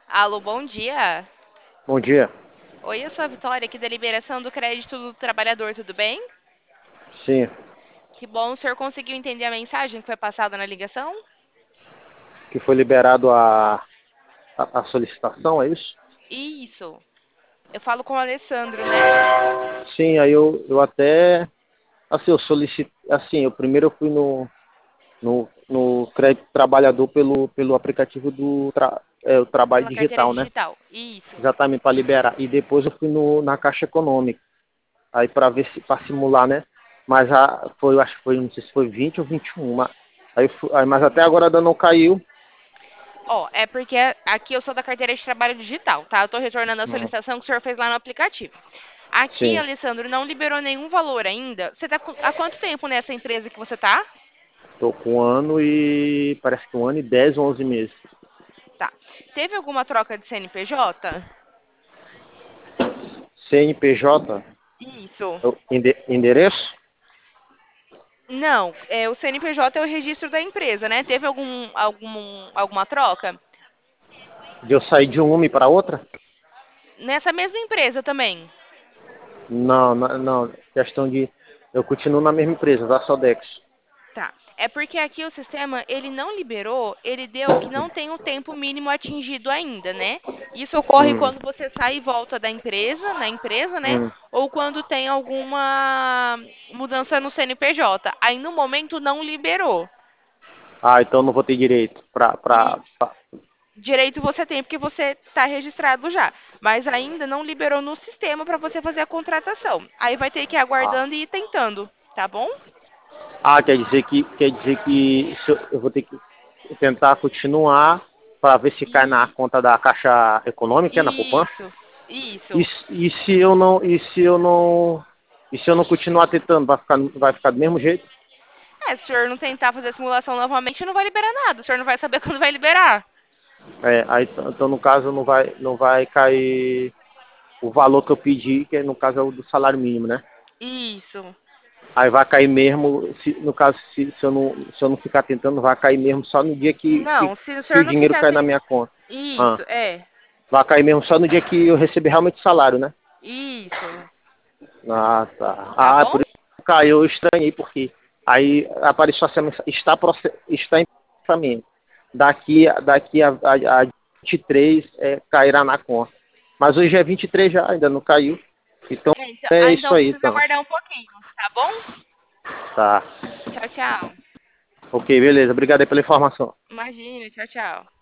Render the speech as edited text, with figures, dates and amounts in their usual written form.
Alô, bom dia. Bom dia. Oi, eu sou a Vitória, aqui da Liberação do Crédito do Trabalhador, tudo bem? Sim, Que bom, o senhor conseguiu entender a mensagem que foi passada na ligação? que foi liberado a solicitação, é isso? Isso. Eu falo com o Alessandro, né? Sim, aí eu até, assim, eu solicitei, assim, eu primeiro eu fui no crédito trabalhador pelo aplicativo o trabalho Pela carteira digital, né? digital. Isso. Exatamente, para liberar. E depois eu fui na Caixa Econômica, aí para ver se, para simular, né? Mas eu acho que foi, não sei se foi 20 ou 21, mas até agora ainda não caiu. Ó, é porque aqui eu sou da carteira de trabalho digital, tá? Eu tô retornando a Hum, solicitação que o senhor fez lá no aplicativo. Aqui, Sim, Alessandro, não liberou nenhum valor ainda. Você tá há quanto tempo nessa empresa que você tá? estou com um ano e parece que um ano e 10 ou 11 meses. Tá. Teve alguma troca de CNPJ? CNPJ, Isso. endereço, Não, o CNPJ é o registro da empresa, né? Teve alguma troca? de eu sair de uma e para outra? Nessa mesma empresa também. Não, não, não, questão de. Eu continuo na mesma empresa, da Sodex. Tá. É porque aqui o sistema, ele não liberou, ele deu que não tem o tempo mínimo atingido ainda, né? Isso ocorre Hum, quando você sai e volta da empresa, na empresa, né? hum. Ou quando tem alguma mudança no CNPJ. Aí no momento não liberou. Ah, então não vou ter direito E direito você tem porque você está registrado já, mas ainda não liberou no sistema para você fazer a contratação. Aí vai ter que ir ah. aguardando e ir tentando, tá bom? Quer dizer que eu vou ter que tentar continuar para ver se cai na E conta da Caixa Econômica, na poupança. isso, E, isso. e se eu não continuar tentando, vai ficar do mesmo jeito? Se o senhor não tentar fazer a simulação novamente, não vai liberar nada. O senhor não vai saber quando vai liberar. Aí, então no caso não vai cair o valor que eu pedi, que no caso é o do salário mínimo, né? Isso. Aí vai cair mesmo, no caso, se eu não ficar tentando, vai cair mesmo só no dia Não, se o que senhor o não dinheiro ficar cai na tem. minha conta. Ah, Isso, é. vai cair mesmo só no dia que eu receber realmente o salário, né? Isso. Ah, tá. Tá Ah, bom? por isso que caiu, eu estranhei, porque aí apareceu assim, está em processamento. Daqui a 23 cairá na conta. Mas hoje é 23 já, ainda não caiu. Então Então, é isso então aí, precisa então. aguardar um pouquinho, tá bom? Tá. Tchau, tchau. Ok, beleza. Obrigado aí pela informação. Imagina, tchau, tchau.